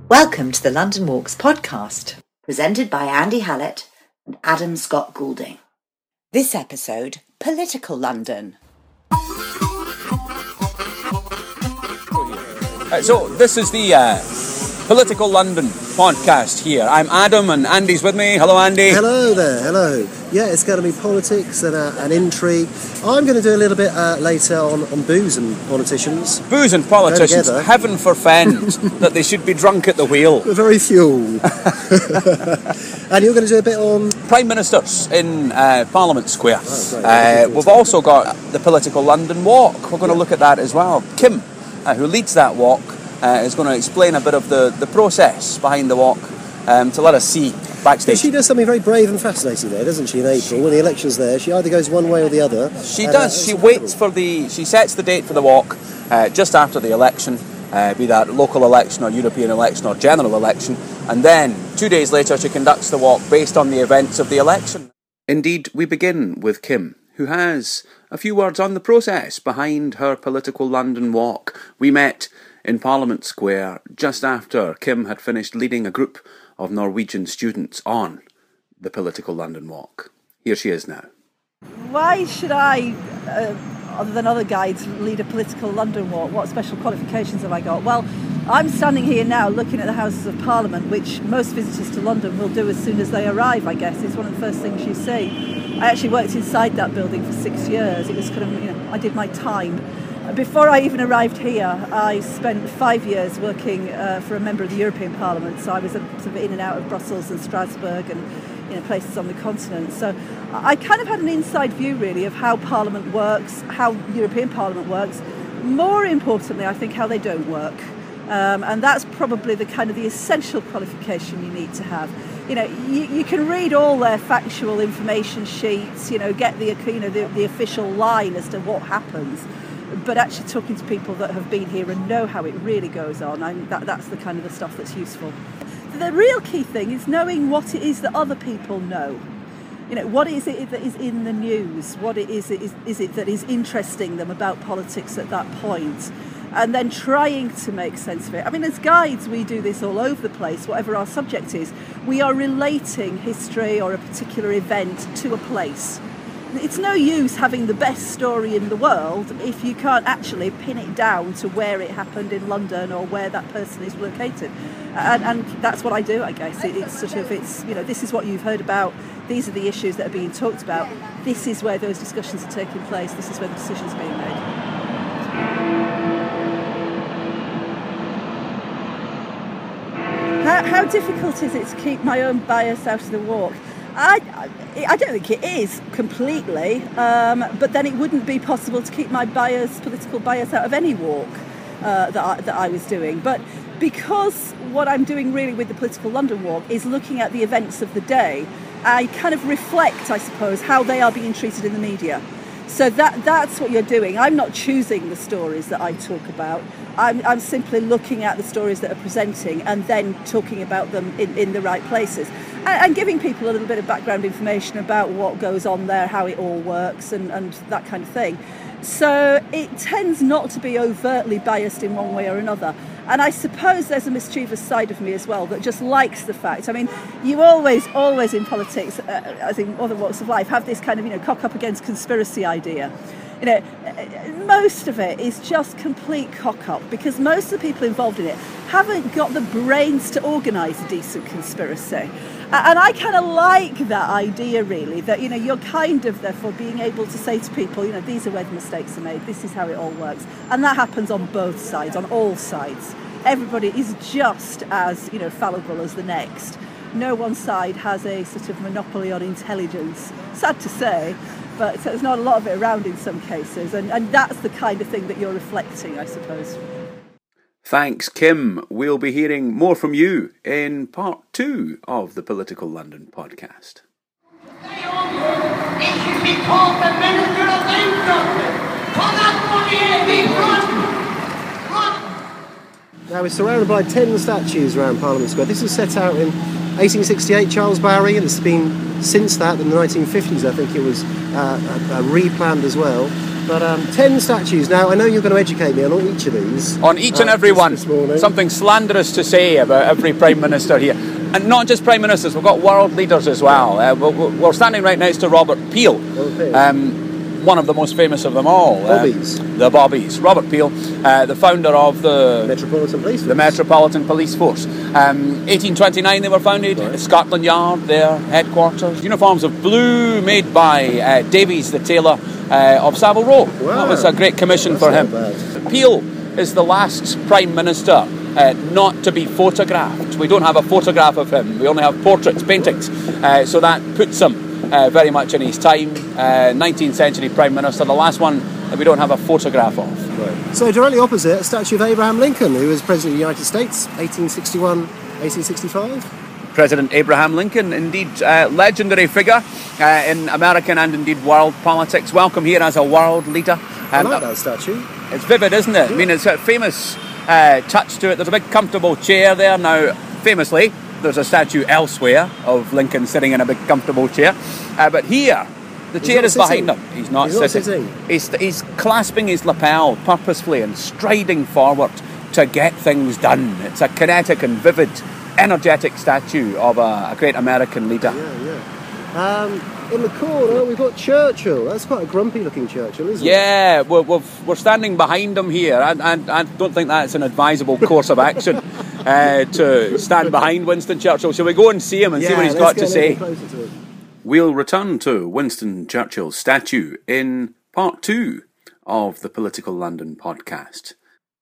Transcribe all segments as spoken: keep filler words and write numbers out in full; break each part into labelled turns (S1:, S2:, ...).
S1: Welcome to the London Walks podcast, presented by Andy Hallett and Adam Scott Goulding. This episode, Political London.
S2: Uh, so this is the uh, Political London podcast here. I'm Adam and Andy's with me. Hello, Andy.
S3: Hello there, hello. Yeah, it's going to be politics and, uh, and intrigue. I'm going to do a little bit uh, later on, on booze and politicians.
S2: Booze and politicians, heaven forfend that they should be drunk at the wheel.
S3: Very few. And you're going to do a bit on...
S2: Prime Ministers in uh, Parliament Square.
S3: Oh,
S2: uh, we've also got the Political London Walk. We're going to look at that as well. Kim, uh, who leads that walk, uh, is going to explain a bit of the, the process behind the walk um, to let us see backstage.
S3: She does something very brave and fascinating there, doesn't she, in April, when the election's there. She either goes one way or the other.
S2: She uh, does. She waits for the... She sets the date for the walk uh, just after the election, uh, be that local election or European election or general election, and then two days later she conducts the walk based on the events of the election. Indeed, we begin with Kim, who has a few words on the process behind her Political London walk. We met in Parliament Square just after Kim had finished leading a group of Norwegian students on the Political London walk. Here she is now.
S4: Why should I, uh, other than other guides, lead a Political London walk? What special qualifications have I got? Well, I'm standing here now looking at the Houses of Parliament, which most visitors to London will do as soon as they arrive, I guess. It's one of the first things you see. I actually worked inside that building for six years. It was kind of, you know, I did my time. Before I even arrived here, I spent five years working uh, for a member of the European Parliament, so I was sort of in and out of Brussels and Strasbourg and, you know, places on the continent. So I kind of had an inside view, really, of how Parliament works, how European Parliament works. More importantly, I think how they don't work. Um, and that's probably the kind of the essential qualification you need to have. You know, you, you can read all their factual information sheets, you know, get the, you know, the, the official line as to what happens. But actually talking to people that have been here and know how it really goes on, and that, that's the kind of the stuff that's useful. The real key thing is knowing what it is that other people know. You know, what is it that is in the news? What it is, it is, is it that is interesting them about politics at that point? And then trying to make sense of it. I mean, as guides, we do this all over the place, whatever our subject is. We are relating history or a particular event to a place. It's no use having the best story in the world if you can't actually pin it down to where it happened in London or where that person is located. And, and that's what I do, I guess. It, it's sort of, it's, you know, this is what you've heard about. These are the issues that are being talked about. This is where those discussions are taking place. This is where the decisions are being made. How, how difficult is it to keep my own bias out of the walk? I, I don't think it is completely, um, but then it wouldn't be possible to keep my bias, political bias, out of any walk uh, that, I, that I was doing. But because what I'm doing really with the Political London walk is looking at the events of the day, I kind of reflect, I suppose, how they are being treated in the media. So that that's what you're doing. I'm not choosing the stories that I talk about. I'm, I'm simply looking at the stories that are presenting and then talking about them in, in the right places. And, and giving people a little bit of background information about what goes on there, how it all works and, and that kind of thing. So it tends not to be overtly biased in one way or another. And I suppose there's a mischievous side of me as well that just likes the fact. I mean, you always, always in politics, uh, as in other walks of life, have this kind of, you know, cock up against conspiracy idea. You know, most of it is just complete cock up because most of the people involved in it haven't got the brains to organise a decent conspiracy. And I kind of like that idea, really, that, you know, you're kind of, therefore, being able to say to people, you know, these are where the mistakes are made, this is how it all works. And that happens on both sides, on all sides. Everybody is just as, you know, fallible as the next. No one side has a sort of monopoly on intelligence. Sad to say, but there's not a lot of it around in some cases. And, and that's the kind of thing that you're reflecting, I suppose.
S2: Thanks, Kim. We'll be hearing more from you in part two of the Political London podcast.
S5: It should be called the Minister of Infrastructure. Call that money every run.
S3: Now we're surrounded by ten statues around Parliament Square. This was set out in eighteen sixty-eight, Charles Barry, and it's been since that, in the nineteen fifties, I think it was uh, uh, replanned as well. But um, ten statues. Now, I know you're going to educate me on each of these.
S2: On each
S3: uh,
S2: and every one.
S3: this morning.
S2: Something slanderous to say about every Prime Minister here. And not just Prime Ministers, we've got world leaders as well. Uh, we're, we're standing right next to Robert Peel.
S3: Robert Peel.
S2: Um, one of the most famous of them all.
S3: Bobbies.
S2: Um, the Bobbies. Robert Peel, uh, the founder of the
S3: Metropolitan Police Force.
S2: The Metropolitan Police Force. Um, eighteen twenty-nine they were founded. Right. Scotland Yard, their headquarters. Uniforms of blue made by uh, Davies, the tailor uh, of Savile Row.
S3: Wow.
S2: That was a great commission
S3: That's
S2: for him.
S3: bad.
S2: Peel is the last Prime Minister uh, not to be photographed. We don't have a photograph of him. We only have portraits, paintings. Uh, so that puts him Uh, very much in his time, uh, nineteenth century Prime Minister, the last one that we don't have a photograph of.
S3: Right. So directly opposite, a statue of Abraham Lincoln, who was President of the United States, eighteen sixty-one, eighteen sixty-five.
S2: President Abraham Lincoln, indeed uh, legendary figure uh, in American and indeed world politics. Welcome here as a world leader.
S3: I
S2: Um,
S3: like that statue.
S2: It's vivid, isn't it? Yeah. I mean, it's a famous uh, touch to it. There's a big comfortable chair there. Now, famously, there's a statue elsewhere of Lincoln sitting in a big comfortable chair. Uh, but here, the
S3: He's
S2: chair is
S3: sitting.
S2: behind him. He's not
S3: He's not
S2: sitting.
S3: sitting.
S2: He's, he's clasping his lapel purposefully and striding forward to get things done. It's a kinetic and vivid, energetic statue of a, a great American leader.
S3: Yeah, yeah. Um, in the corner, we've got Churchill. That's quite a grumpy-looking Churchill, isn't it?
S2: Yeah, we're, we're, we're standing behind him here. I, I, I don't think that's an advisable course of action uh, to stand behind Winston Churchill. Shall we go and see him and
S3: yeah,
S2: see what he's
S3: let's
S2: got
S3: get
S2: to
S3: a
S2: say?
S3: little closer to it.
S2: We'll return to Winston Churchill's statue in part two of the Political London podcast.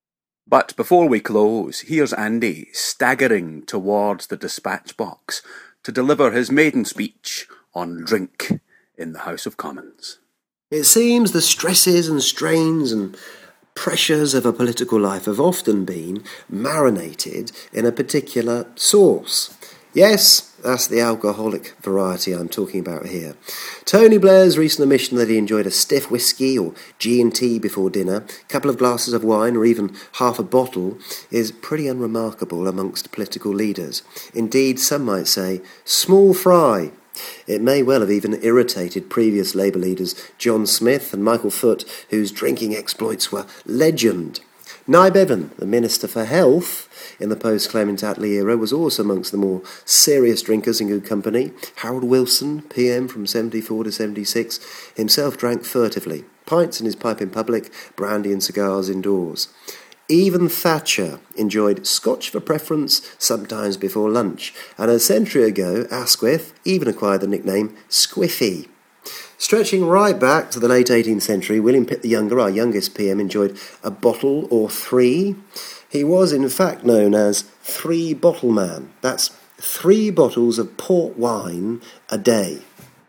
S2: But before we close, here's Andy staggering towards the dispatch box to deliver his maiden speech on drink in the House of Commons.
S3: It seems the stresses and strains and pressures of a political life have often been marinated in a particular sauce. Yes, that's the alcoholic variety I'm talking about here. Tony Blair's recent admission that he enjoyed a stiff whiskey or G and T before dinner, a couple of glasses of wine or even half a bottle is pretty unremarkable amongst political leaders. Indeed, some might say, small fry. It may well have even irritated previous Labour leaders John Smith and Michael Foot, whose drinking exploits were legend. Nye Bevan, the Minister for Health in the post-Clement Attlee era, was also amongst the more serious drinkers in good company. Harold Wilson, P M from seventy-four to seventy-six, himself drank furtively. Pints in his pipe in public, brandy and cigars indoors. Even Thatcher enjoyed Scotch for preference sometimes before lunch, and a century ago Asquith even acquired the nickname Squiffy. Stretching right back to the late eighteenth century, William Pitt the Younger, our youngest P M, enjoyed a bottle or three. He was in fact known as Three Bottle Man. That's three bottles of port wine a day,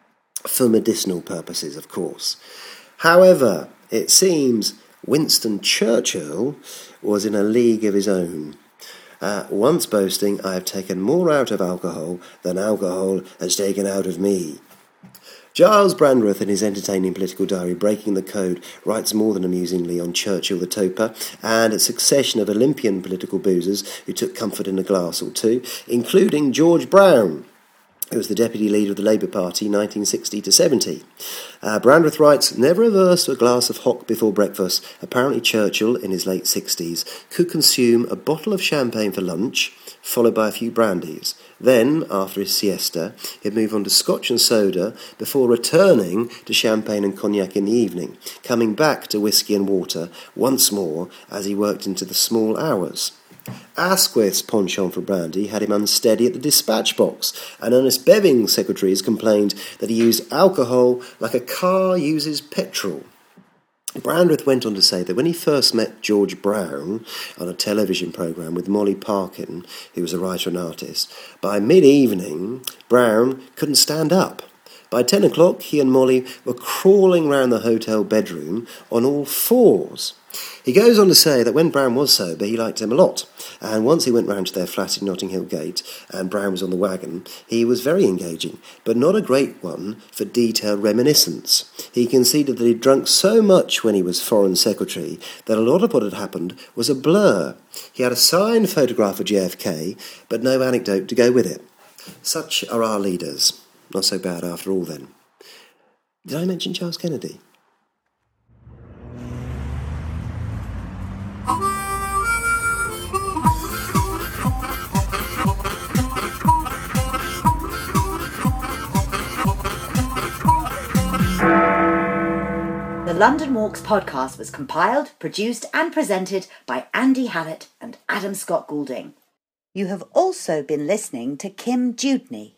S3: for medicinal purposes, of course. However, it seems Winston Churchill was in a league of his own, uh, once boasting, "I have taken more out of alcohol than alcohol has taken out of me." Giles Brandreth, in his entertaining political diary Breaking the Code, writes more than amusingly on Churchill the Toper and a succession of Olympian political boozers who took comfort in a glass or two, including George Brown, who was the deputy leader of the Labour Party nineteen sixty to seventy. Uh, Brandreth writes, never averse to a glass of hock before breakfast, apparently Churchill, in his late sixties, could consume a bottle of champagne for lunch, followed by a few brandies. Then, after his siesta, he'd move on to scotch and soda before returning to champagne and cognac in the evening, coming back to whisky and water once more as he worked into the small hours. Asquith's penchant for brandy had him unsteady at the dispatch box, and Ernest Beving's secretaries complained that he used alcohol like a car uses petrol. Brandreth went on to say that when he first met George Brown on a television programme with Molly Parkin, who was a writer and artist, by mid-evening, Brown couldn't stand up. By ten o'clock, he and Molly were crawling round the hotel bedroom on all fours. He goes on to say that when Brown was sober, he liked him a lot, and once he went round to their flat in Notting Hill Gate, and Brown was on the wagon, he was very engaging, but not a great one for detailed reminiscence. He conceded that he'd drunk so much when he was Foreign Secretary that a lot of what had happened was a blur. He had a signed photograph of J F K, but no anecdote to go with it. Such are our leaders. Not so bad after all, then. Did I mention Charles Kennedy?
S1: London Walks podcast was compiled, produced and presented by Andy Hallett and Adam Scott Goulding. You have also been listening to Kim Dewdney.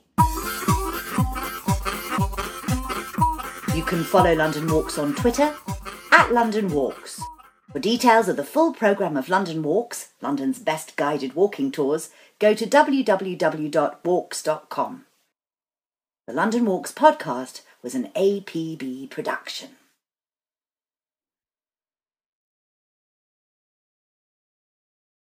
S1: You can follow London Walks on Twitter, at London Walks. For details of the full programme of London Walks, London's best guided walking tours, go to w w w dot walks dot com. The London Walks podcast was an A P B production.